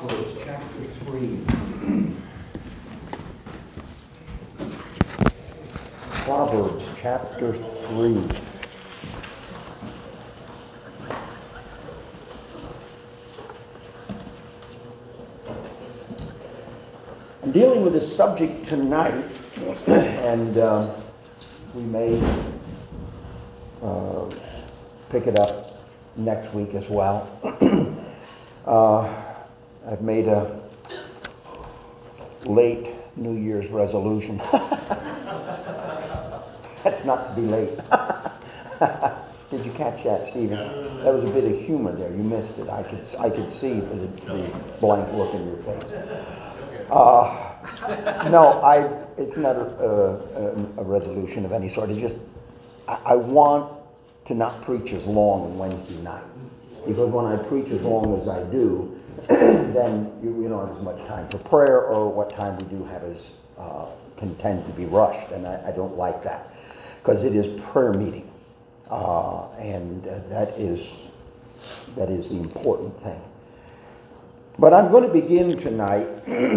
Proverbs chapter 3. Proverbs chapter 3. I'm dealing with this subject tonight, and we may pick it up next week as well. I've made a late New Year's resolution. That's not to be late. Did you catch that, Stephen? That was a bit of humor there. You missed it. I could see the blank look in your face. No, it's not a resolution of any sort. It's just I want to not preach as long on Wednesday night. Because when I preach as long as I do, then you don't have as much time for prayer, or what time we do have is can tend to be rushed, and I don't like that. Because it is prayer meeting, and that is the important thing. But I'm going to begin tonight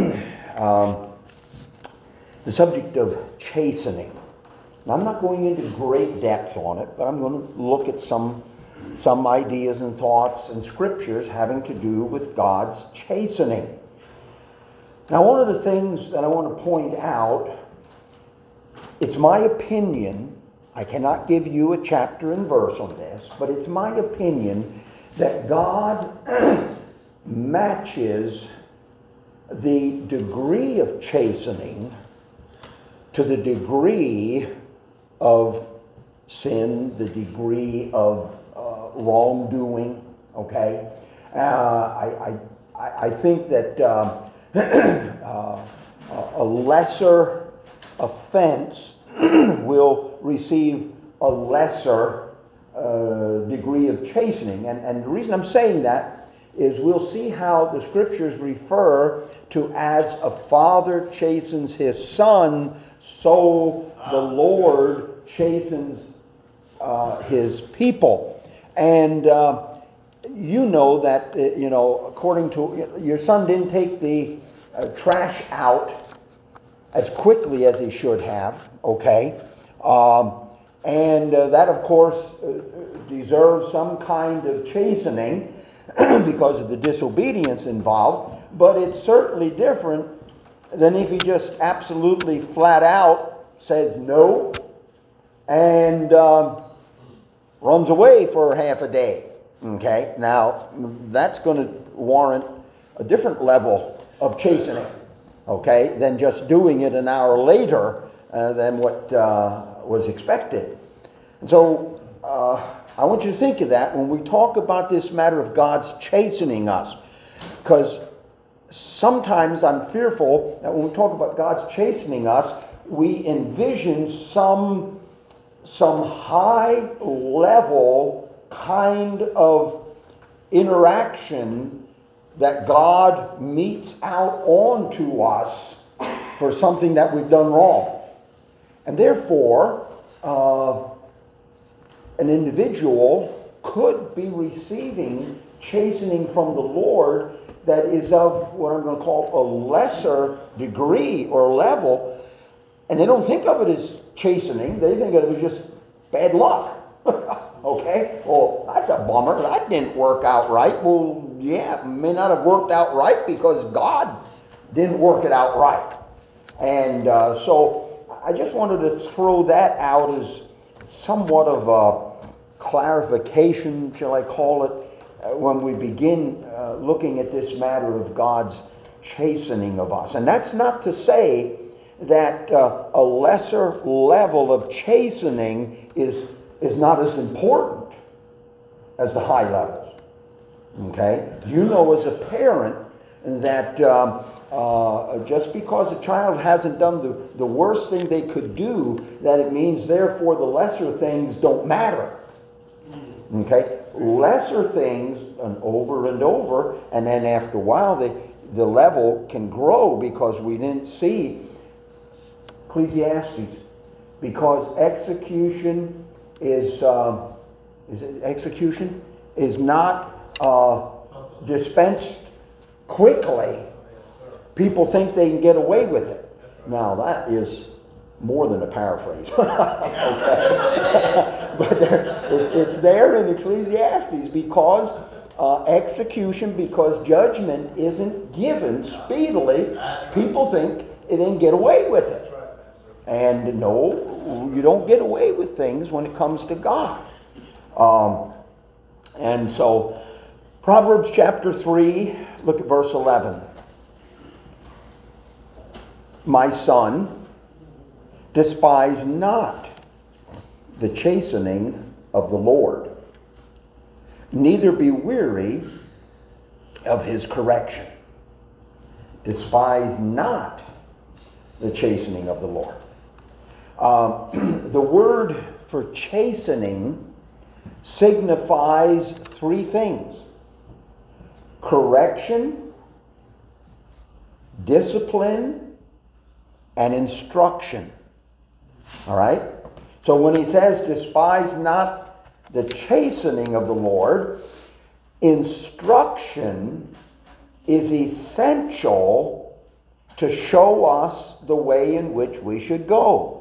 the subject of chastening. Now, I'm not going into great depth on it, but I'm going to look at some ideas and thoughts and scriptures having to do with God's chastening. Now, one of the things that I want to point out, it's my opinion, I cannot give you a chapter and verse on this, but it's my opinion that God matches the degree of chastening to the degree of sin, the degree of wrongdoing. Okay, I think that a lesser offense will receive a lesser degree of chastening, and the reason I'm saying that is we'll see how the scriptures refer to as a father chastens his son, so the Lord chastens his people. And you know that, according to, your son didn't take the trash out as quickly as he should have, okay? And that, of course, deserves some kind of chastening because of the disobedience involved, but it's certainly different than if he just absolutely flat out says no and runs away for half a day. Okay, now that's going to warrant a different level of chastening, okay, than just doing it an hour later than what was expected. And so I want you to think of that when we talk about this matter of God's chastening us, because sometimes I'm fearful that when we talk about God's chastening us, we envision some high level kind of interaction that God metes out onto us for something that we've done wrong. And therefore, an individual could be receiving chastening from the Lord that is of what I'm going to call a lesser degree or level, and they don't think of it as chastening. They think of it as just bad luck. Okay? Well, that's a bummer. That didn't work out right. Well, yeah, it may not have worked out right because God didn't work it out right. And so I just wanted to throw that out as somewhat of a clarification, shall I call it, when we begin looking at this matter of God's chastening of us. And that's not to say that a lesser level of chastening is not as important as the high levels. Okay? You know as a parent that just because a child hasn't done the worst thing they could do, that it means therefore the lesser things don't matter. Okay? Lesser things over and over, and then after a while the level can grow because we didn't see Ecclesiastes. Because execution is execution is not dispensed quickly, people think they can get away with it. Now, that is more than a paraphrase. Okay. But it's there in Ecclesiastes because execution, because judgment isn't given speedily. People think they can get away with it. And no, you don't get away with things when it comes to God. And so, Proverbs chapter 3, look at verse 11. My son, despise not the chastening of the Lord, neither be weary of his correction. Despise not the chastening of the Lord. The word for chastening signifies three things: correction, discipline, and instruction. All right? So when he says, despise not the chastening of the Lord, instruction is essential to show us the way in which we should go.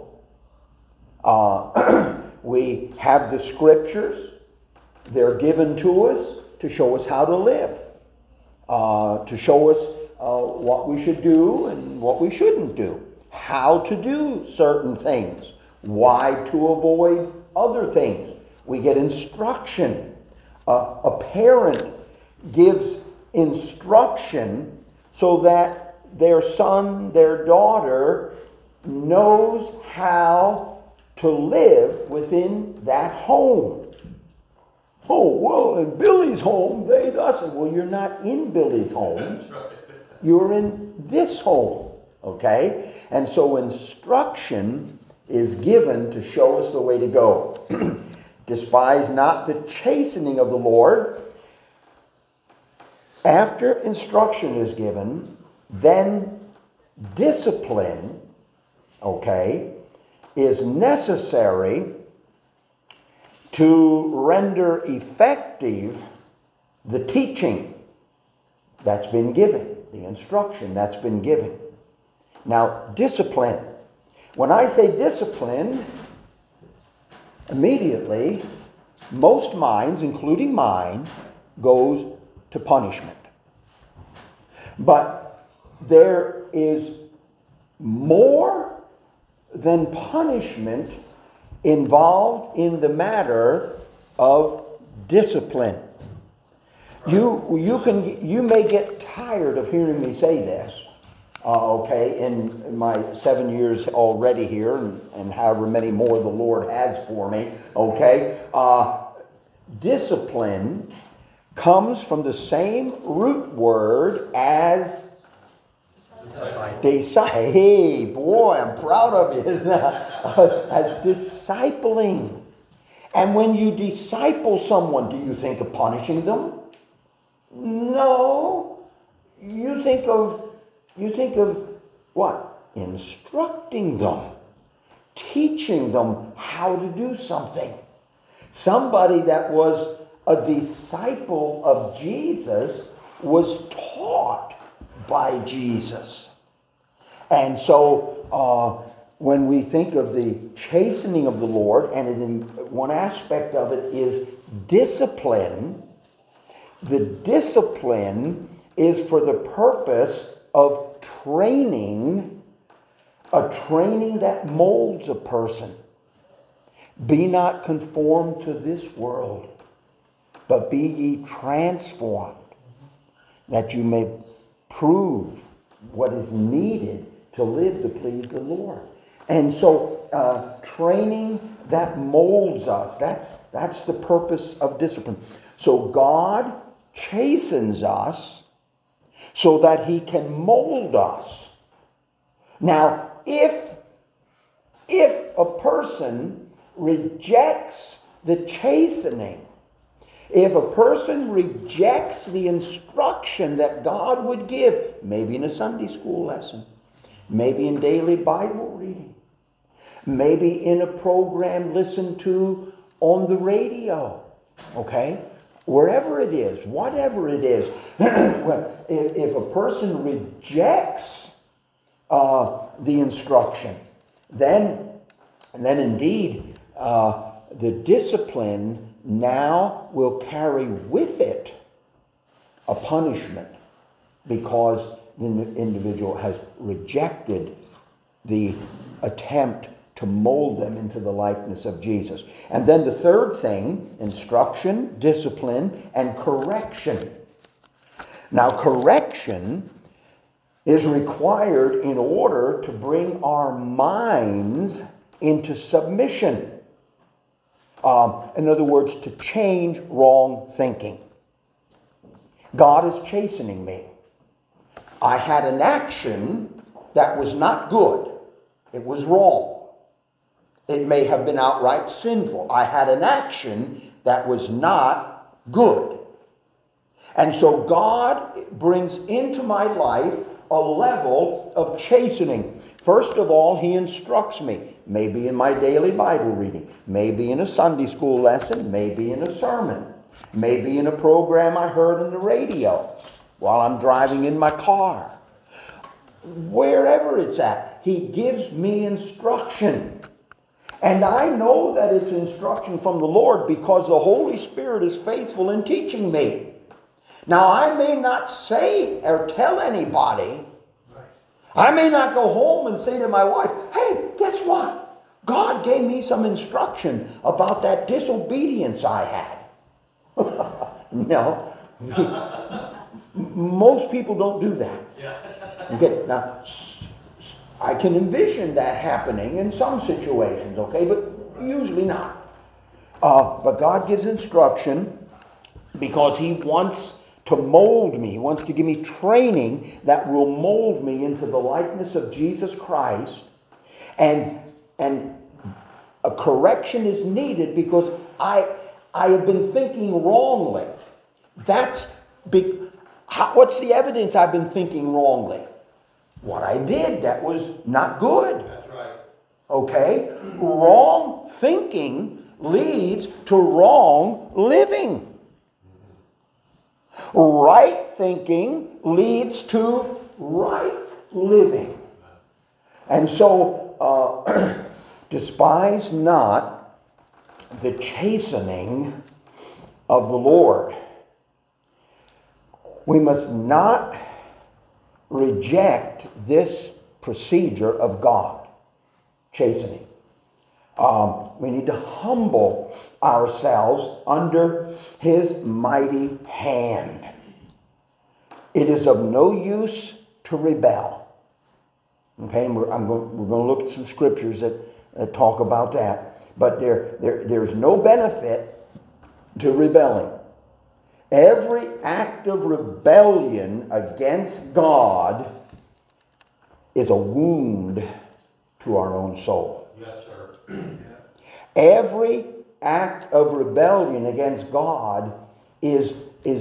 We have the scriptures. They're given to us to show us how to live, to show us what we should do and what we shouldn't do, how to do certain things, why to avoid other things. We get instruction. A parent gives instruction so that their son, their daughter knows how to live within that home. Oh, well, in Billy's home, they thus. Well, you're not in Billy's home. You're in this home. Okay? And so instruction is given to show us the way to go. Despise not the chastening of the Lord. After instruction is given, then discipline, okay, is necessary to render effective the teaching that's been given, the instruction that's been given. Now, discipline. When I say discipline, immediately, most minds, including mine, goes to punishment. But there is more than punishment involved in the matter of discipline. You may get tired of hearing me say this, okay, in my 7 years already here, and however many more the Lord has for me, okay. Discipline comes from the same root word as disciple. Hey, boy, I'm proud of you. As discipling. And when you disciple someone, do you think of punishing them? No. You think of what? Instructing them. Teaching them how to do something. Somebody that was a disciple of Jesus was taught by Jesus. And so when we think of the chastening of the Lord, and one aspect of it is discipline, the discipline is for the purpose of training, a training that molds a person. Be not conformed to this world, but be ye transformed, that you may prove what is needed to live to please the Lord. And so training that molds us, that's the purpose of discipline. So God chastens us so that he can mold us. Now, if a person rejects the chastening, if a person rejects the instruction that God would give, maybe in a Sunday school lesson, maybe in daily Bible reading, maybe in a program listened to on the radio, okay? wherever it is, whatever it is, if a person rejects the instruction, then indeed the discipline now will carry with it a punishment, because the individual has rejected the attempt to mold them into the likeness of Jesus. And then the third thing, instruction, discipline, and correction. Now, correction is required in order to bring our minds into submission. In other words, to change wrong thinking. God is chastening me. I had an action that was not good. It was wrong. It may have been outright sinful. I had an action that was not good. And so God brings into my life a level of chastening. First of all, He instructs me, maybe in my daily Bible reading, maybe in a Sunday school lesson, maybe in a sermon, maybe in a program I heard on the radio while I'm driving in my car. Wherever it's at, He gives me instruction. And I know that it's instruction from the Lord because the Holy Spirit is faithful in teaching me. Now, I may not say or tell anybody. I may not go home and say to my wife, hey, guess what? God gave me some instruction about that disobedience I had. No. Most people don't do that. Okay, now, I can envision that happening in some situations, okay, but usually not. But God gives instruction because He wants to mold me. He wants to give me training that will mold me into the likeness of Jesus Christ. And a correction is needed because I have been thinking wrongly. That's big. What's the evidence I've been thinking wrongly? What I did that was not good. That's right. Okay? Wrong thinking leads to wrong living. Right thinking leads to right living. And so, despise not the chastening of the Lord. We must not reject this procedure of God, chastening. We need to humble ourselves under His mighty hand. It is of no use to rebel. Okay, and we're going to look at some scriptures that talk about that. But there's no benefit to rebelling. Every act of rebellion against God is a wound to our own soul. Yes, sir. Every act of rebellion against God is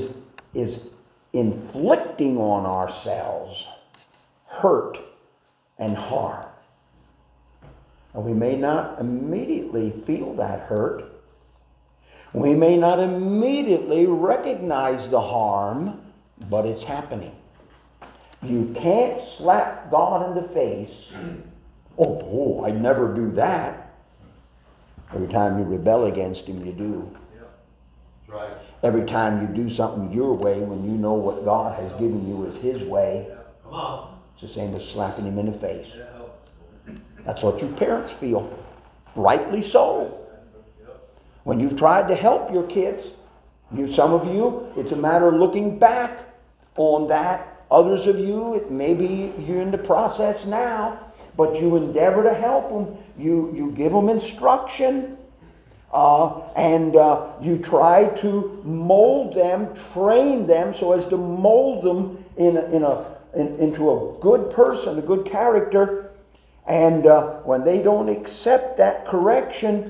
inflicting on ourselves hurt and harm. And we may not immediately feel that hurt. We may not immediately recognize the harm, but it's happening. You can't slap God in the face. Oh, I'd never do that. Every time you rebel against Him, you do. That's right. Every time you do something your way when you know what God has given you is His way, Come on. it's the same as slapping Him in the face. That's what your parents feel. Rightly so. When you've tried to help your kids, some of you, it's a matter of looking back on that. Others of you, it may be you're in the process now, but you endeavor to help them. You give them instruction, and you try to mold them, train them so as to mold them into a good person, a good character. And when they don't accept that correction,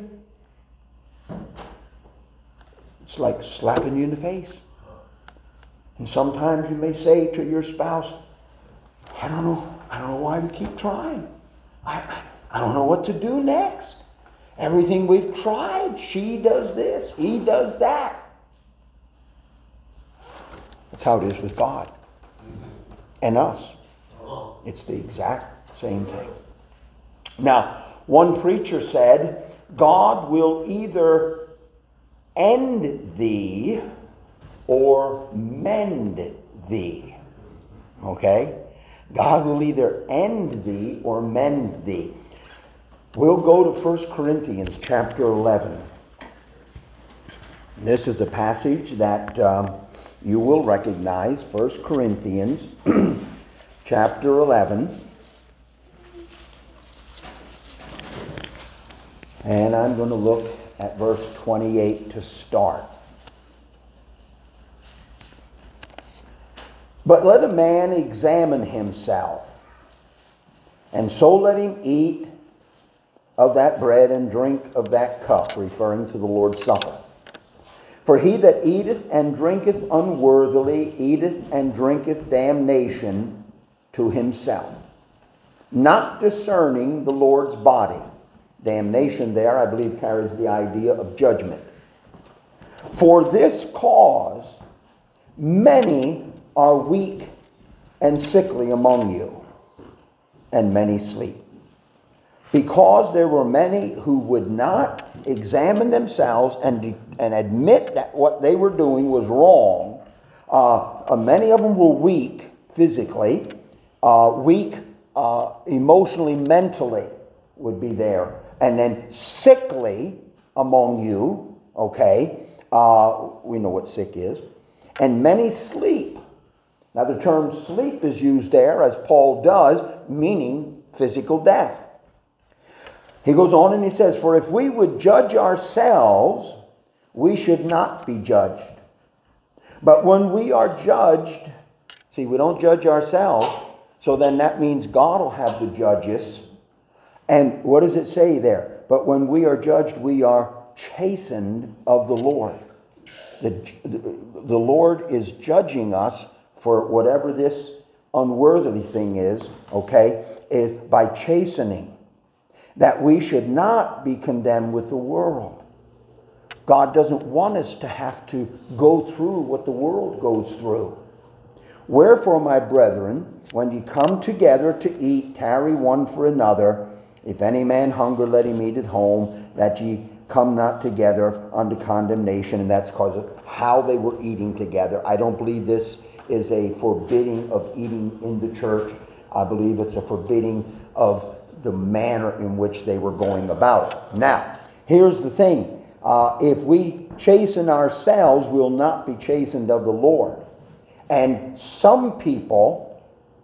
it's like slapping you in the face. And sometimes you may say to your spouse, I don't know why we keep trying. I don't know what to do next. Everything we've tried, she does this, he does that. That's how it is with God and us. Oh, It's the exact same thing. Now, one preacher said, God will either end thee or mend thee. Okay? God will either end thee or mend thee. We'll go to 1 Corinthians chapter 11. This is a passage that you will recognize. 1 Corinthians chapter 11. And I'm going to look at verse 28 to start. But let a man examine himself, and so let him eat of that bread and drink of that cup, referring to the Lord's Supper. For he that eateth and drinketh unworthily eateth and drinketh damnation to himself, not discerning the Lord's body. Damnation there, I believe, carries the idea of judgment. For this cause many are weak and sickly among you, and many sleep. Because there were many who would not examine themselves and admit that what they were doing was wrong. Many of them were weak physically, weak emotionally, mentally would be there. And then sickly among you, okay, we know what sick is. And many sleep. Now the term sleep is used there, as Paul does, meaning physical death. He goes on and he says, for if we would judge ourselves, we should not be judged. But when we are judged, see, we don't judge ourselves, so then that means God will have to judge us. And what does it say there? But when we are judged, we are chastened of the Lord. The Lord is judging us for whatever this unworthy thing is, okay, is by chastening. That we should not be condemned with the world. God doesn't want us to have to go through what the world goes through. Wherefore, my brethren, when ye come together to eat, tarry one for another. If any man hunger, let him eat at home, that ye come not together unto condemnation. And that's because of how they were eating together. I don't believe this is a forbidding of eating in the church. I believe it's a forbidding of the manner in which they were going about it. Now, here's the thing. If we chasten ourselves, we'll not be chastened of the Lord. And some people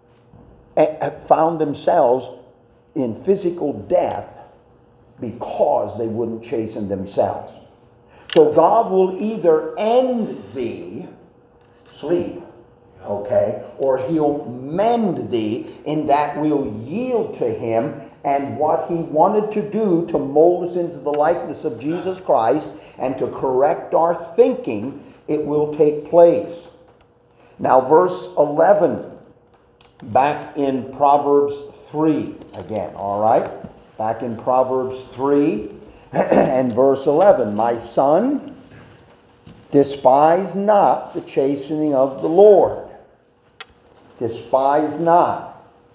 found themselves in physical death because they wouldn't chasten themselves. So God will either end thee, sleep, okay, or he'll mend thee in that we'll yield to him, and what he wanted to do to mold us into the likeness of Jesus Christ and to correct our thinking, it will take place. Now verse 11, back in Proverbs 3 again, all right? Back in Proverbs 3 and verse 11, my son, despise not the chastening of the Lord. Despise not.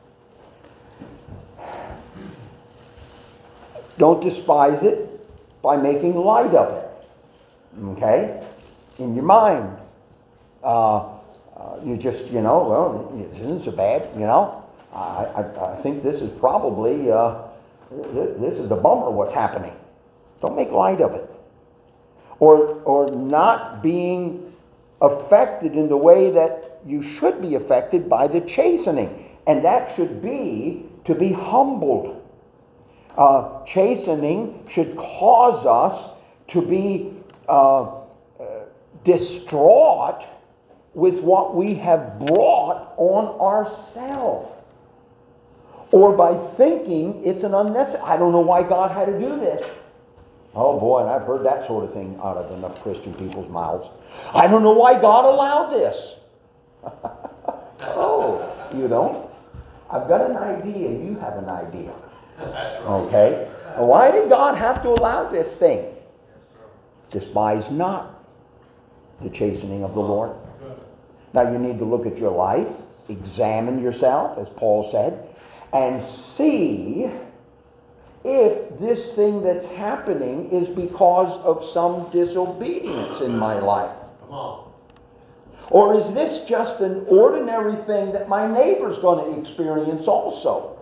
Don't despise it by making light of it. Okay? In your mind. You just, well, it isn't so bad, I think this is probably, this is the bummer what's happening. Don't make light of it. Or not being affected in the way that you should be affected by the chastening. And that should be to be humbled. Chastening should cause us to be distraught with what we have brought on ourselves. Or by thinking it's an unnecessary, I don't know why God had to do this. Oh boy, and I've heard that sort of thing out of enough Christian people's mouths. I don't know why God allowed this. Oh, you don't? I've got an idea, you have an idea. That's right. Okay? Why did God have to allow this thing? Despise not the chastening of the Lord. Now you need to look at your life, examine yourself, as Paul said, and see if this thing that's happening is because of some disobedience in my life. Come on. Or is this just an ordinary thing that my neighbor's going to experience also?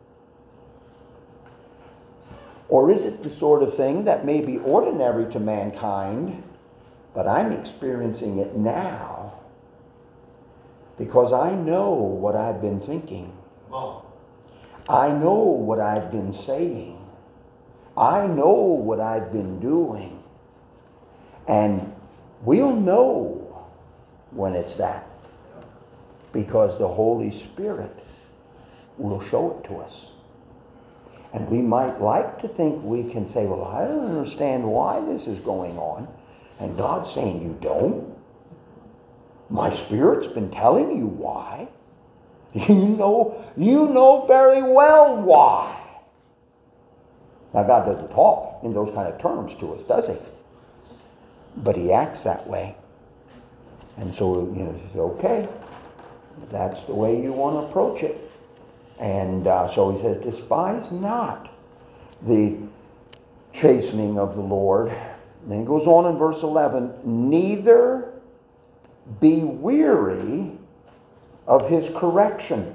Or is it the sort of thing that may be ordinary to mankind, but I'm experiencing it now because I know what I've been thinking. Come on. I know what I've been saying. I know what I've been doing. And we'll know when it's that, because the Holy Spirit will show it to us. And we might like to think we can say, well, I don't understand why this is going on. And God's saying, you don't? My Spirit's been telling you why. You know very well why. Now, God doesn't talk in those kind of terms to us, does he? But he acts that way. And so, he says, okay, that's the way you want to approach it. And so he says, despise not the chastening of the Lord. Then he goes on in verse 11, neither be weary of his correction.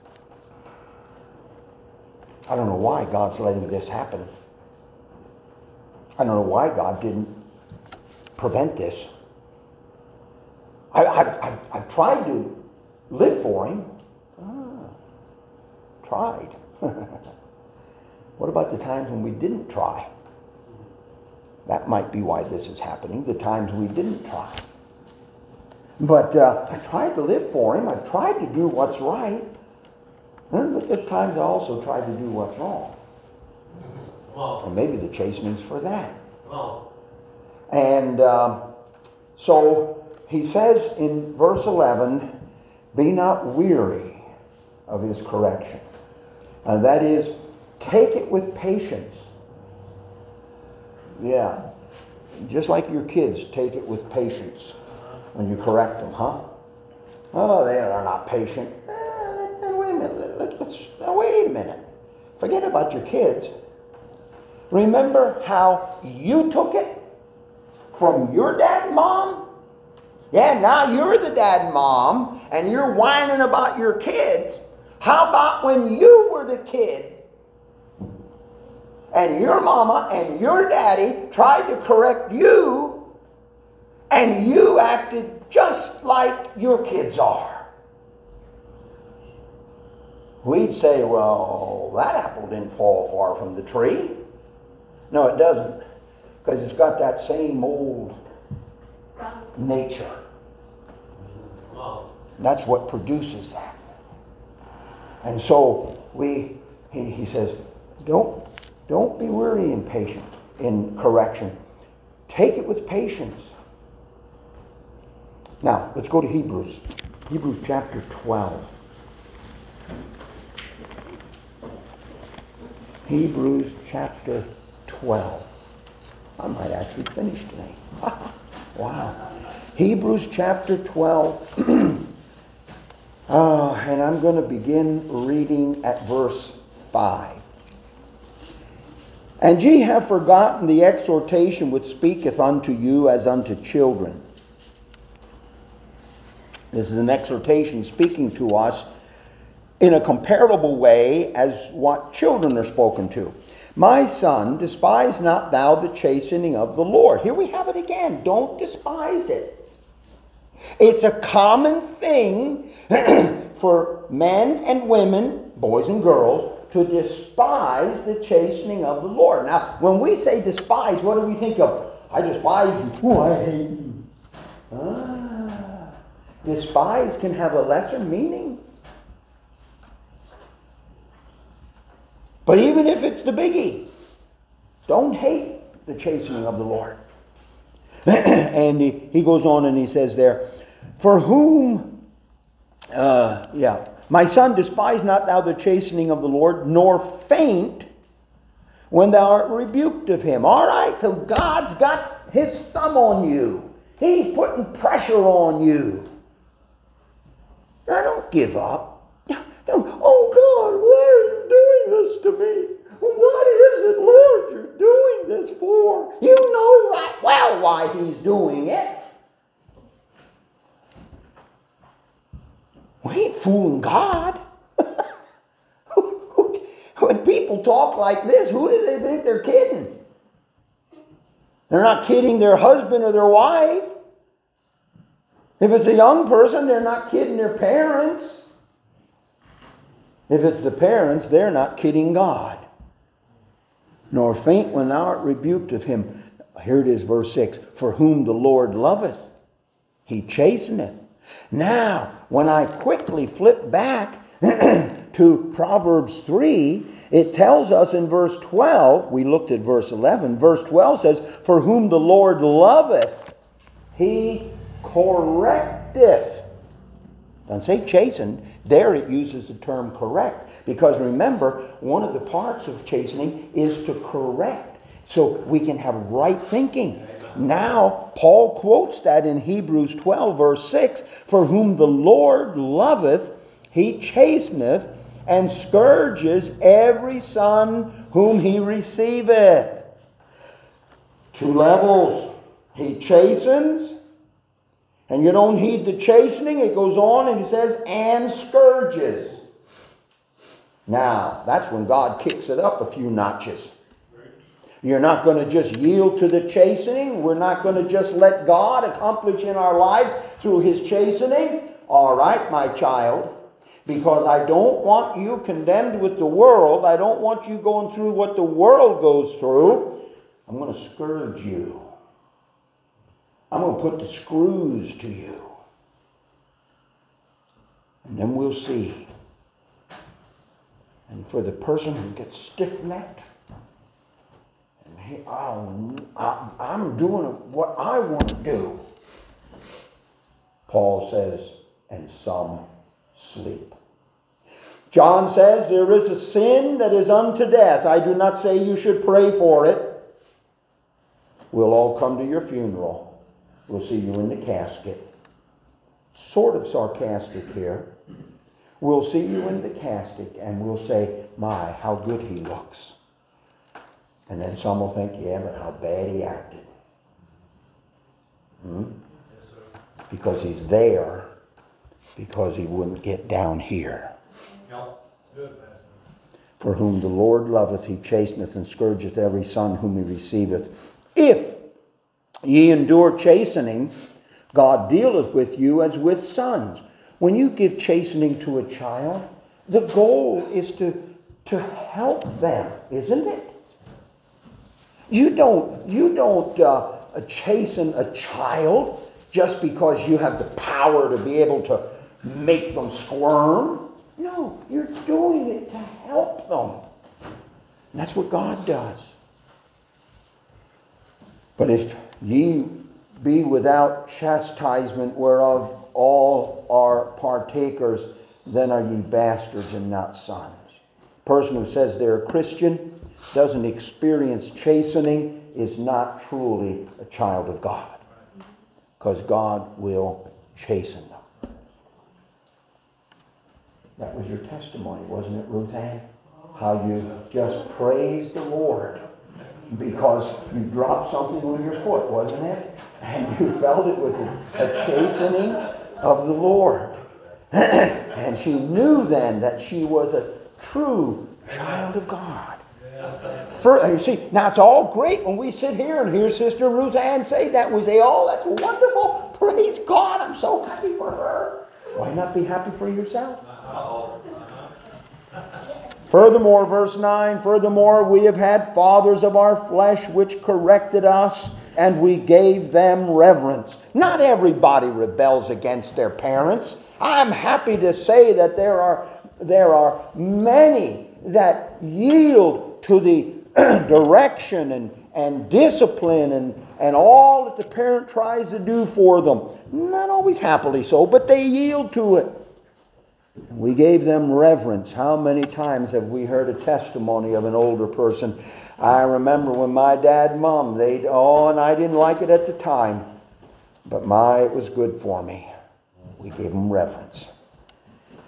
I don't know why God's letting this happen. I don't know why God didn't prevent this. I've tried to live for him. Tried. What about the times when we didn't try? That might be why this is happening, the times we didn't try. But I tried to live for him. I tried to do what's right. But there's times I also tried to do what's wrong. And maybe the chastening's for that. And so he says in verse 11, be not weary of his correction. And that is, take it with patience. Yeah. Just like your kids, take it with patience when you correct them, huh? Oh, they are not patient. Wait a minute. Wait a minute. Forget about your kids. Remember how you took it from your dad and mom? Yeah, now you're the dad and mom, and you're whining about your kids. How about when you were the kid, and your mama and your daddy tried to correct you, and you acted just like your kids are? We'd say, well, that apple didn't fall far from the tree. No, it doesn't, because it's got that same old nature. That's what produces that. And so he says, don't be weary and patient in correction. Take it with patience. Now, let's go to Hebrews. Hebrews chapter 12. Hebrews chapter 12. I might actually finish today. Wow. Hebrews chapter 12. And I'm going to begin reading at verse 5. And ye have forgotten the exhortation which speaketh unto you as unto children. This is an exhortation speaking to us in a comparable way as what children are spoken to. My son, despise not thou the chastening of the Lord. Here we have it again. Don't despise it. It's a common thing for men and women, boys and girls, to despise the chastening of the Lord. Now, when we say despise, what do we think of? I despise you. Oh, I hate you. Despise can have a lesser meaning. But even if it's the biggie, don't hate the chastening of the Lord. And he goes on and he says there, for whom, my son, despise not thou the chastening of the Lord, nor faint when thou art rebuked of him. All right, so God's got his thumb on you. He's putting pressure on you. Now, don't give up. Don't, oh God, why are you doing this to me? What is it, Lord, you're doing this for? You know right well why he's doing it. We ain't fooling God. When people talk like this, who do they think they're kidding? They're not kidding their husband or their wife. If it's a young person, they're not kidding their parents. If it's the parents, they're not kidding God. Nor faint when thou art rebuked of him. Here it is, verse 6. For whom the Lord loveth, he chasteneth. Now, when I quickly flip back to Proverbs 3, it tells us in verse 12, we looked at verse 11, verse 12 says, for whom the Lord loveth, he correcteth. Doesn't say chastened. There it uses the term correct. Because remember, one of the parts of chastening is to correct. So we can have right thinking. Now, Paul quotes that in Hebrews 12, verse 6. For whom the Lord loveth, he chasteneth, and scourges every son whom he receiveth. Two levels. He chastens. And you don't heed the chastening. It goes on and he says, and scourges. Now, that's when God kicks it up a few notches. You're not going to just yield to the chastening. We're not going to just let God accomplish in our lives through his chastening. All right, my child. Because I don't want you condemned with the world. I don't want you going through what the world goes through. I'm going to scourge you. I'm going to put the screws to you. And then we'll see. And for the person who gets stiff-necked, I'm doing what I want to do. Paul says, and some sleep. John says, there is a sin that is unto death. I do not say you should pray for it. We'll all come to your funeral. We'll see you in the casket. Sort of sarcastic here. We'll see you in the casket and we'll say, my, how good he looks. And then some will think, yeah, but how bad he acted. Because he's there, because he wouldn't get down here. For whom the Lord loveth, he chasteneth and scourgeth every son whom he receiveth. If ye endure chastening, God dealeth with you as with sons. When you give chastening to a child, the goal is to help them, isn't it? You don't chasten a child just because you have the power to be able to make them squirm. No, you're doing it to help them. And that's what God does. But if ye be without chastisement, whereof all are partakers, then are ye bastards and not sons. A person who says they're a Christian, doesn't experience chastening, is not truly a child of God. Because God will chasten them. That was your testimony, wasn't it, Ruth Ann? How you just praised the Lord because you dropped something on your foot, wasn't it? And you felt it was a chastening of the Lord. And she knew then that she was a true child of God. You see, now it's all great when we sit here and hear Sister Ruth Ann say that. We say, oh, that's wonderful. Praise God. I'm so happy for her. Why not be happy for yourself? Furthermore, verse 9, furthermore, we have had fathers of our flesh which corrected us, and we gave them reverence. Not everybody rebels against their parents. I'm happy to say that there are many that yield to the direction and discipline and all that the parent tries to do for them. Not always happily so, but they yield to it. And we gave them reverence. How many times have we heard a testimony of an older person? I remember when my dad and mom, and I didn't like it at the time, but it was good for me. We gave them reverence.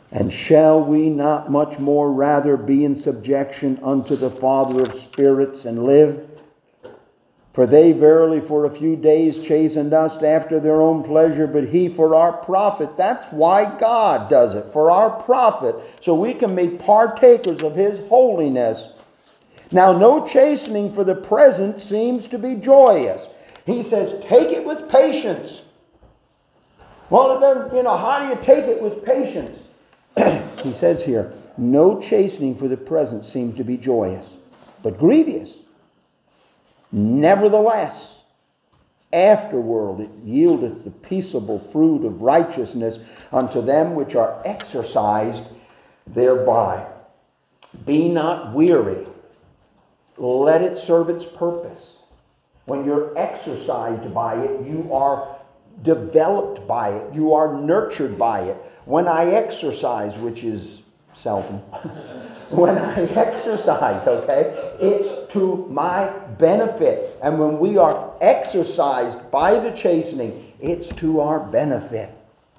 And shall we not much more rather be in subjection unto the Father of spirits and live? For they verily for a few days chastened us after their own pleasure, but he for our profit. That's why God does it, for our profit, so we can be partakers of his holiness. Now, no chastening for the present seems to be joyous. He says, take it with patience. Well, then, how do you take it with patience? He says here, no chastening for the present seems to be joyous, but grievous. Nevertheless, afterward it yieldeth the peaceable fruit of righteousness unto them which are exercised thereby. Be not weary. Let it serve its purpose. When you're exercised by it, you are developed by it. You are nurtured by it. When I exercise, which is seldom, when I exercise, okay, it's to my benefit. And when we are exercised by the chastening, it's to our benefit.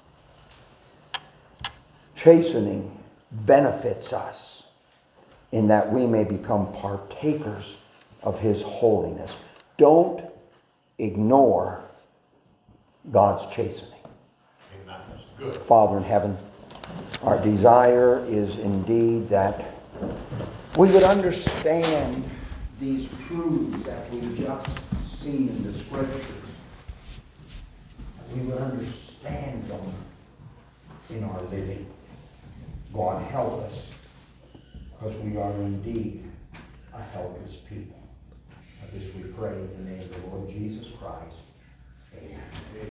Chastening benefits us in that we may become partakers of his holiness. Don't ignore God's chastening. Amen. Good. Father in heaven, our desire is indeed that we would understand these truths that we've just seen in the Scriptures. We would understand them in our living. God help us, because we are indeed a helpless people. Of this we pray in the name of the Lord Jesus Christ. Amen.